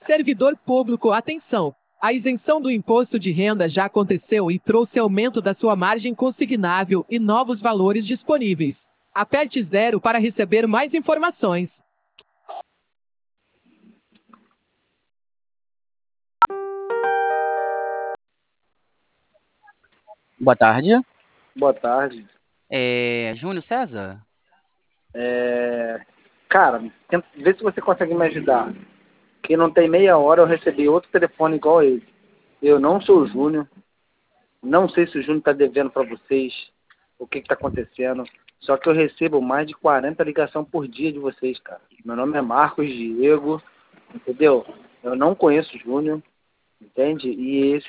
Servidor público, atenção! A isenção do imposto de renda já aconteceu e trouxe aumento da sua margem consignável e novos valores disponíveis. Aperte 0 para receber mais informações. Boa tarde. Boa tarde. Júnior César? Cara, vê se você consegue me ajudar. Que não tem meia hora eu recebi outro telefone igual a esse. Eu não sou o Júnior. Não sei se o Júnior está devendo para vocês. O que está acontecendo. Só que eu recebo mais de 40 ligações por dia de vocês, cara. Meu nome é Marcos Diego. Entendeu? Eu não conheço o Júnior. Entende? E esse